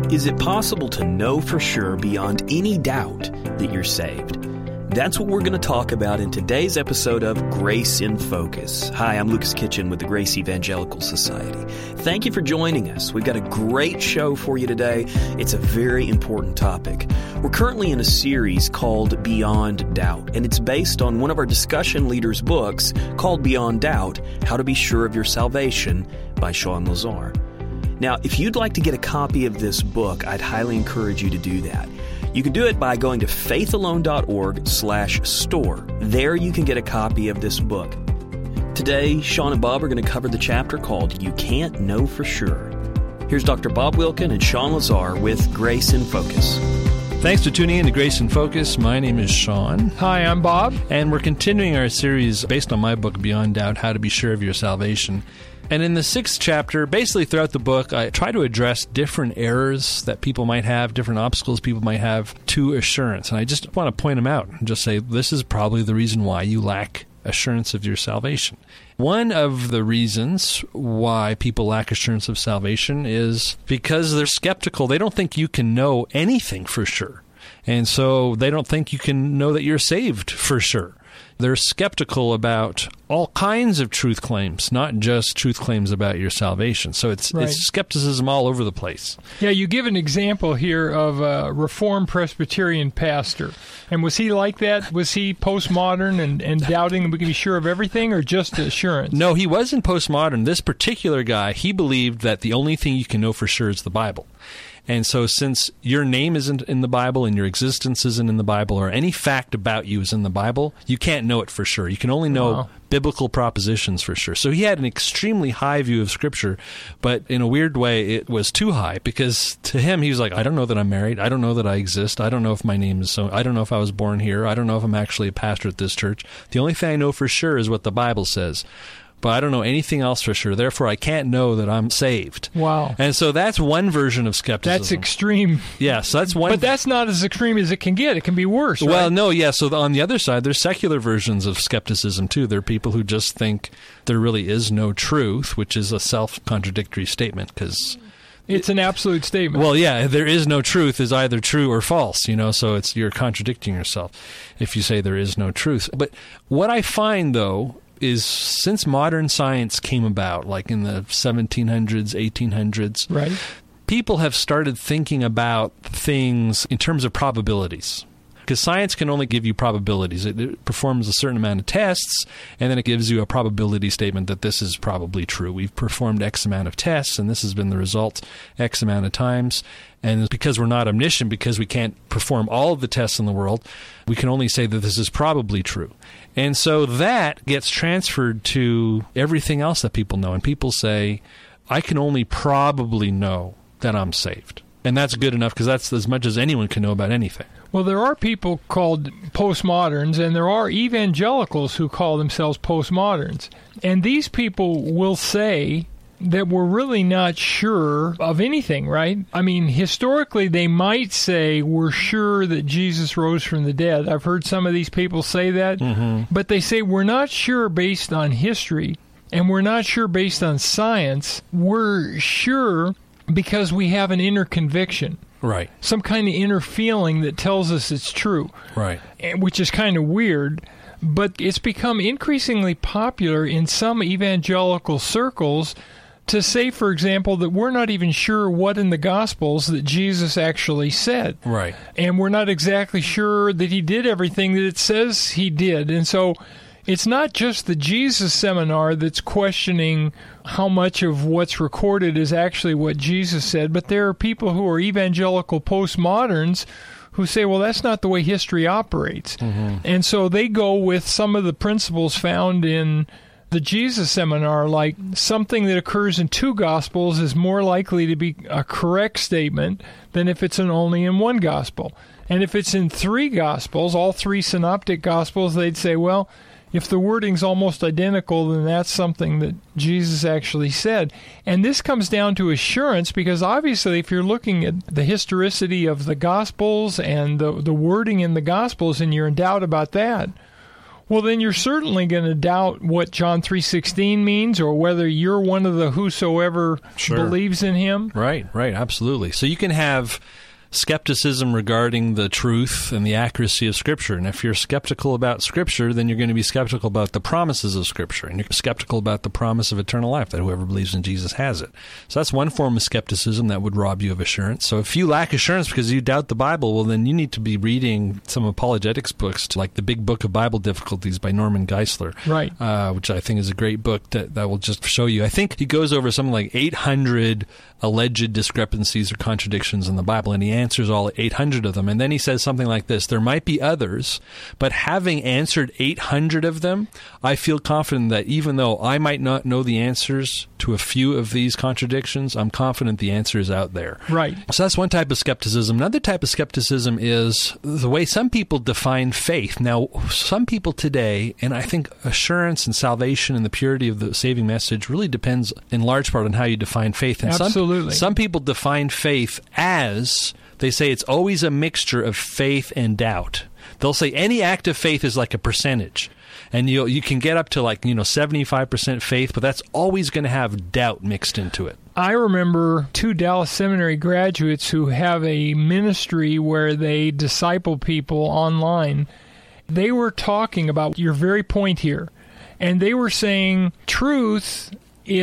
Is it possible to know for sure beyond any doubt that you're saved? That's what we're going to talk about in today's episode of Grace in Focus. Hi, I'm Lucas Kitchen with the Grace Evangelical Society. Thank you for joining us. We've got a great show for you today. It's a very important topic. We're currently in a series called Beyond Doubt, and it's based on one of our discussion leaders' books called Beyond Doubt, How to Be Sure of Your Salvation by Sean Lazar. Now, if you'd like to get a copy of this book, I'd highly encourage you to do that. You can do it by going to faithalone.org/store. There you can get a copy of this book. Today, Sean and Bob are going to cover the chapter called You Can't Know For Sure. Here's Dr. Bob Wilkin and Sean Lazar with Grace in Focus. Thanks for tuning in to Grace in Focus. My name is Sean. Hi, I'm Bob. And we're continuing our series based on my book, Beyond Doubt, How to Be Sure of Your Salvation. And in the 6th chapter, basically throughout the book, I try to address different errors that people might have, different obstacles people might have to assurance. And I just want to point them out and just say, this is probably the reason why you lack assurance of your salvation. One of the reasons why people lack assurance of salvation is because they're skeptical. They don't think you can know anything for sure. And so they don't think you can know that you're saved for sure. They're skeptical about all kinds of truth claims, not just truth claims about your salvation. So it's skepticism all over the place. Yeah, you give an example here of a Reformed Presbyterian pastor. And was he like that? Was he postmodern and doubting that we can be sure of everything, or just assurance? No, he wasn't postmodern. This particular guy, he believed that the only thing you can know for sure is the Bible. And so since your name isn't in the Bible and your existence isn't in the Bible, or any fact about you is in the Bible, you can't know it for sure. You can only know biblical propositions for sure. So he had an extremely high view of Scripture, but in a weird way, it was too high, because to him, he was like, I don't know that I'm married. I don't know that I exist. I don't know if my name is so. I don't know if I was born here. I don't know if I'm actually a pastor at this church. The only thing I know for sure is what the Bible says. But I don't know anything else for sure. Therefore, I can't know that I'm saved. Wow. And so that's one version of skepticism. That's extreme. Yes, that's one. But that's not as extreme as it can get. It can be worse, Well, right? no, yeah. So on the other side, there's secular versions of skepticism, too. There are people who just think there really is no truth, which is a self-contradictory statement, because it's an absolute statement. Well, yeah, there is no truth is either true or false, so you're contradicting yourself if you say there is no truth. But what I find, though, is since modern science came about, like in the 1700s, 1800s, right, people have started thinking about things in terms of probabilities. Because science can only give you probabilities. It performs a certain amount of tests, and then it gives you a probability statement that this is probably true. We've performed X amount of tests, and this has been the result X amount of times. And because we're not omniscient, because we can't perform all of the tests in the world, we can only say that this is probably true. And so that gets transferred to everything else that people know. And people say, I can only probably know that I'm saved. And that's good enough, because that's as much as anyone can know about anything. Well, there are people called postmoderns, and there are evangelicals who call themselves postmoderns. And these people will say that we're really not sure of anything, right? I mean, historically, they might say we're sure that Jesus rose from the dead. I've heard some of these people say that. Mm-hmm. But they say we're not sure based on history, and we're not sure based on science. We're sure because we have an inner conviction. Right. Some kind of inner feeling that tells us it's true. Right. Which is kind of weird. But it's become increasingly popular in some evangelical circles to say, for example, that we're not even sure what in the Gospels that Jesus actually said. Right. And we're not exactly sure that he did everything that it says he did. And so it's not just the Jesus seminar that's questioning how much of what's recorded is actually what Jesus said, but there are people who are evangelical postmoderns who say, well, that's not the way history operates. Mm-hmm. And so they go with some of the principles found in the Jesus seminar, like something that occurs in 2 Gospels is more likely to be a correct statement than if it's only in 1 Gospel. And if it's in 3 Gospels, all 3 synoptic Gospels, they'd say, well, if the wording's almost identical, then that's something that Jesus actually said. And this comes down to assurance, because obviously if you're looking at the historicity of the Gospels and the wording in the Gospels and you're in doubt about that, well, then you're certainly going to doubt what John 3:16 means, or whether you're one of the whosoever believes in him. Right, absolutely. So you can have skepticism regarding the truth and the accuracy of Scripture. And if you're skeptical about Scripture, then you're going to be skeptical about the promises of Scripture. And you're skeptical about the promise of eternal life, that whoever believes in Jesus has it. So that's one form of skepticism that would rob you of assurance. So if you lack assurance because you doubt the Bible, well, then you need to be reading some apologetics books, like the Big Book of Bible Difficulties by Norman Geisler, right? Which I think is a great book that will just show you. I think he goes over something like 800 alleged discrepancies or contradictions in the Bible, and he answers all 800 of them. And then he says something like this: there might be others, but having answered 800 of them, I feel confident that even though I might not know the answers to a few of these contradictions, I'm confident the answer is out there. Right. So that's one type of skepticism. Another type of skepticism is the way some people define faith. Now, some people today, and I think assurance and salvation and the purity of the saving message really depends in large part on how you define faith. And absolutely. Some people define faith as, they say it's always a mixture of faith and doubt. They'll say any act of faith is like a percentage. And you can get up to 75% faith, but that's always going to have doubt mixed into it. I remember 2 Dallas Seminary graduates who have a ministry where they disciple people online. They were talking about your very point here. And they were saying truth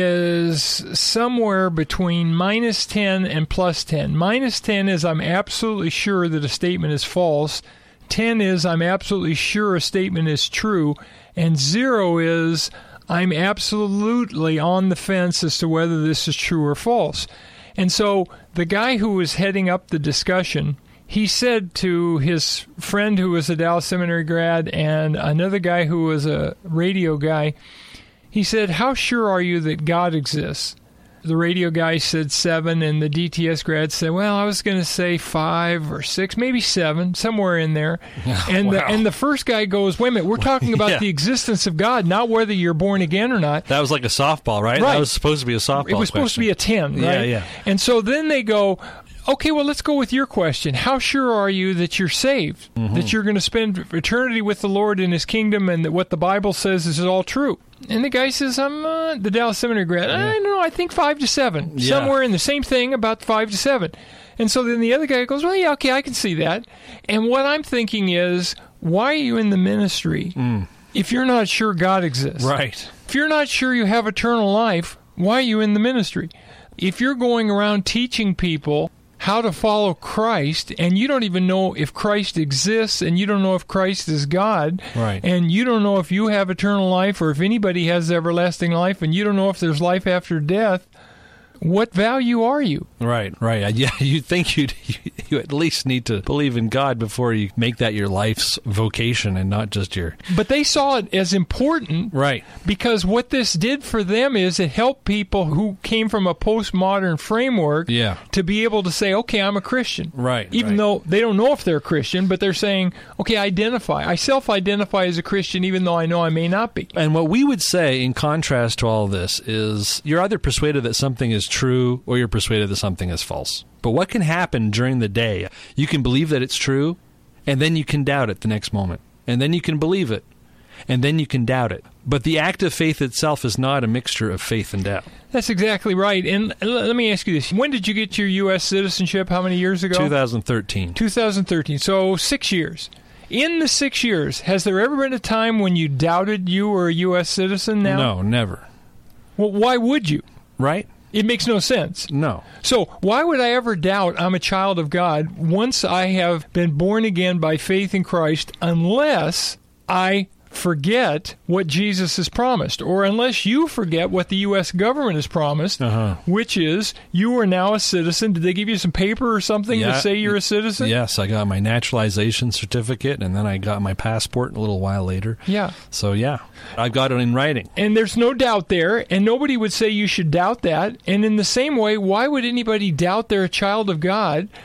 is somewhere between -10 and +10. -10 is I'm absolutely sure that a statement is false. 10 is I'm absolutely sure a statement is true. And 0 is I'm absolutely on the fence as to whether this is true or false. And so the guy who was heading up the discussion, he said to his friend who was a Dallas Seminary grad and another guy who was a radio guy, he said, how sure are you that God exists? The radio guy said 7, and the DTS grad said, well, I was going to say 5 or 6, maybe 7, somewhere in there. And, wow. the first guy goes, wait a minute, we're talking about the existence of God, not whether you're born again or not. That was like a softball, right? Right. That was supposed to be a softball. It was supposed to be a 10, right? Yeah. And so then they go, okay, well, let's go with your question. How sure are you that you're saved, that you're going to spend eternity with the Lord in His kingdom, and that what the Bible says is all true? And the guy says, I'm the Dallas Seminary grad. I don't know, I think 5 to 7. Somewhere in the same thing, about 5 to 7. And so then the other guy goes, well, yeah, okay, I can see that. And what I'm thinking is, why are you in the ministry if you're not sure God exists? Right. If you're not sure you have eternal life, why are you in the ministry? If you're going around teaching people how to follow Christ, and you don't even know if Christ exists, and you don't know if Christ is God, right, and you don't know if you have eternal life or if anybody has everlasting life, and you don't know if there's life after death, what value are you? Right. Yeah, you think you at least need to believe in God before you make that your life's vocation and not just your... But they saw it as important, right, because what this did for them is it helped people who came from a postmodern framework to be able to say, okay, I'm a Christian. Right. Even though they don't know if they're a Christian, but they're saying, okay, I self-identify as a Christian even though I know I may not be. And what we would say in contrast to all of this is you're either persuaded that something is true or you're persuaded that something is false. But what can happen during the day? You can believe that it's true, and then you can doubt it the next moment. And then you can believe it, and then you can doubt it. But the act of faith itself is not a mixture of faith and doubt. That's exactly right. And let me ask you this. When did you get your U.S. citizenship? How many years ago? 2013. 2013. So 6 years. In the 6 years, has there ever been a time when you doubted you were a U.S. citizen now? No, never. Well, why would you? Right? It makes no sense. No. So why would I ever doubt I'm a child of God once I have been born again by faith in Christ, unless I forget what Jesus has promised, or unless you forget what the U.S. government has promised, which is you are now a citizen. Did they give you some paper or something to say you're a citizen? Yes, I got my naturalization certificate, and then I got my passport a little while later. Yeah. So, yeah, I've got it in writing. And there's no doubt there, and nobody would say you should doubt that. And in the same way, why would anybody doubt they're a child of God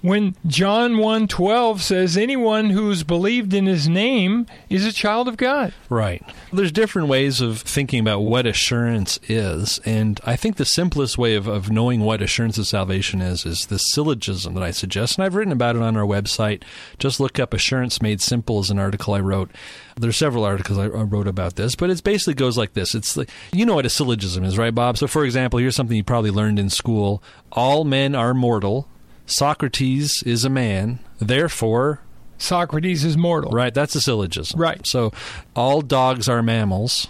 when John 1:12 says anyone who's believed in his name is a child of God. Right. There's different ways of thinking about what assurance is, and I think the simplest way of knowing what assurance of salvation is the syllogism that I suggest, and I've written about it on our website. Just look up Assurance Made Simple is an article I wrote. There's several articles I wrote about this, but it basically goes like this. It's like, you know what a syllogism is, right, Bob? So, for example, here's something you probably learned in school. All men are mortal. Socrates is a man, therefore... Socrates is mortal. Right, that's a syllogism. Right. So, all dogs are mammals.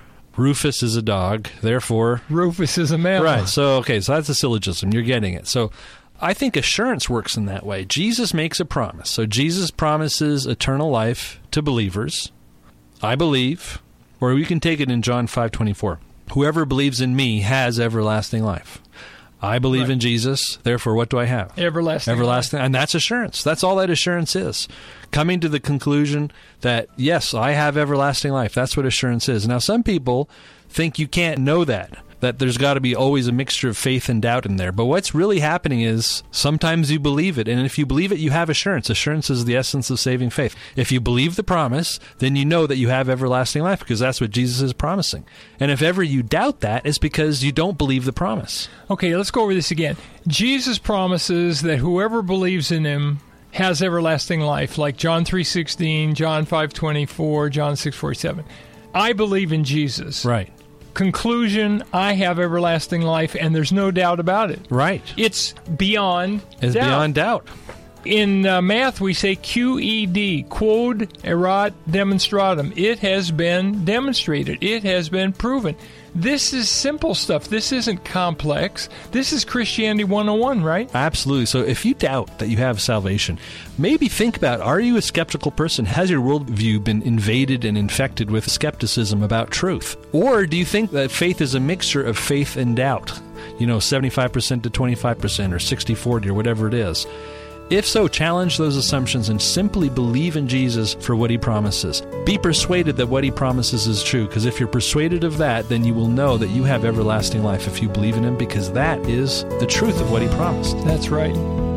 Rufus is a dog, therefore... Rufus is a mammal. Right, so that's a syllogism. You're getting it. So, I think assurance works in that way. Jesus makes a promise. So, Jesus promises eternal life to believers. I believe, or we can take it in John 5:24. Whoever believes in me has everlasting life. I believe in Jesus, therefore what do I have? Everlasting. And that's assurance. That's all that assurance is. Coming to the conclusion that, yes, I have everlasting life. That's what assurance is. Now, some people think you can't know that there's got to be always a mixture of faith and doubt in there. But what's really happening is sometimes you believe it, and if you believe it, you have assurance. Assurance is the essence of saving faith. If you believe the promise, then you know that you have everlasting life because that's what Jesus is promising. And if ever you doubt that, it's because you don't believe the promise. Okay, let's go over this again. Jesus promises that whoever believes in him has everlasting life, like John 3:16, John 5:24, John 6:47. I believe in Jesus. Right. Conclusion, I have everlasting life, and there's no doubt about it. Right. It's beyond doubt. It's beyond doubt. In math, we say QED, quod erat demonstratum. It has been demonstrated. It has been proven. This is simple stuff. This isn't complex. This is Christianity 101, right? Absolutely. So if you doubt that you have salvation, maybe think about, are you a skeptical person? Has your worldview been invaded and infected with skepticism about truth? Or do you think that faith is a mixture of faith and doubt? 75% to 25% or 60-40 or whatever it is. If so, challenge those assumptions and simply believe in Jesus for what he promises. Be persuaded that what he promises is true, because if you're persuaded of that, then you will know that you have everlasting life if you believe in him, because that is the truth of what he promised. That's right.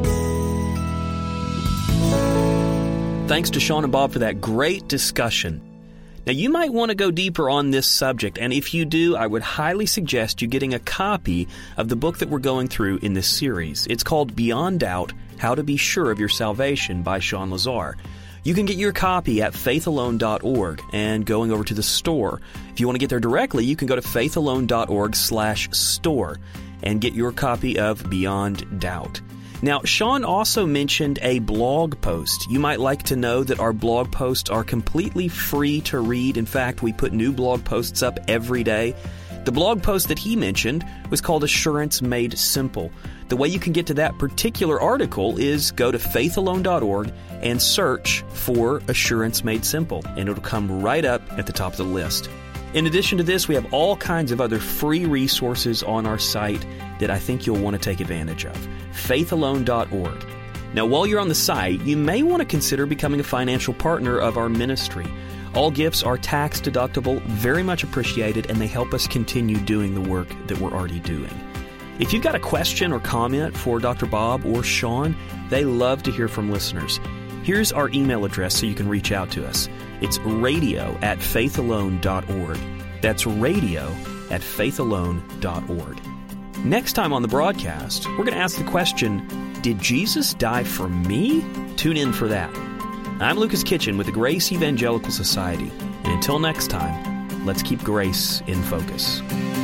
Thanks to Sean and Bob for that great discussion. Now, you might want to go deeper on this subject, and if you do, I would highly suggest you getting a copy of the book that we're going through in this series. It's called Beyond Doubt, How to Be Sure of Your Salvation by Sean Lazar. You can get your copy at faithalone.org and going over to the store. If you want to get there directly, you can go to faithalone.org/store and get your copy of Beyond Doubt. Now, Sean also mentioned a blog post. You might like to know that our blog posts are completely free to read. In fact, we put new blog posts up every day. The blog post that he mentioned was called Assurance Made Simple. The way you can get to that particular article is go to faithalone.org and search for Assurance Made Simple, and it'll come right up at the top of the list. In addition to this, we have all kinds of other free resources on our site that I think you'll want to take advantage of. faithalone.org. Now, while you're on the site, you may want to consider becoming a financial partner of our ministry. All gifts are tax deductible, very much appreciated, and they help us continue doing the work that we're already doing. If you've got a question or comment for Dr. Bob or Sean, they love to hear from listeners. Here's our email address so you can reach out to us. It's radio@faithalone.org. That's radio@faithalone.org. Next time on the broadcast, we're going to ask the question, did Jesus die for me? Tune in for that. I'm Lucas Kitchen with the Grace Evangelical Society. And until next time, let's keep grace in focus.